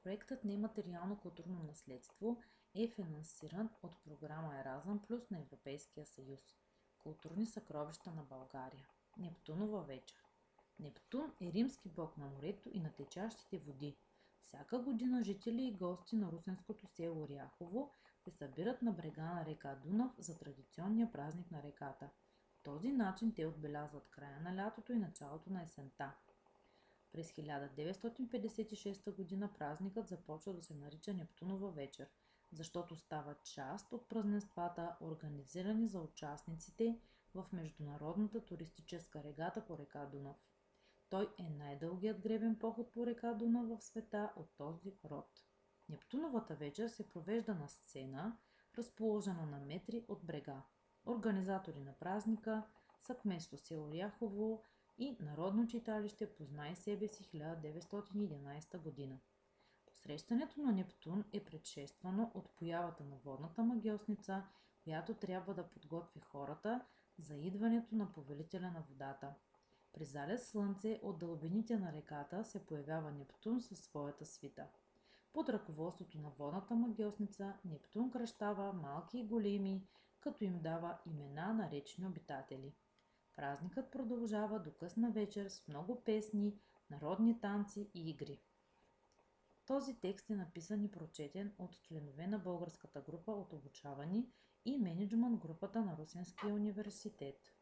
Проектът Нематериално културно наследство е финансиран от програма Еразъм Плюс на Европейския съюз. Културни съкровища на България. Нептунова вечер. Нептун е римски бог на морето и на течащите води. Всяка година жители и гости на русенското село Ряхово се събират на брега на река Дунав за традиционния празник на реката. По този начин те отбелязват края на лятото и началото на есента. През 1956 година празникът започва да се нарича Нептунова вечер, защото става част от празненствата, организирани за участниците в Международната туристическа регата по река Дунав. Той е най-дългият гребен поход по река Дунав в света от този род. Нептуновата вечер се провежда на сцена, разположена на метри от брега. Организатори на празника са кметство село Ряхово и Народно читалище "Познай себе си" 1911 година. Посрещането на Нептун е предшествано от появата на водната магьосница, която трябва да подготви хората за идването на повелителя на водата. При залез слънце от дълбините на реката се появява Нептун със своята свита. Под ръководството на водната магьосница Нептун кръщава малки и големи, като им дава имена на речни обитатели. Празникът продължава до късна вечер с много песни, народни танци и игри. Този текст е написан и прочетен от членове на българската група от обучавани и мениджмънт групата на Русенския университет.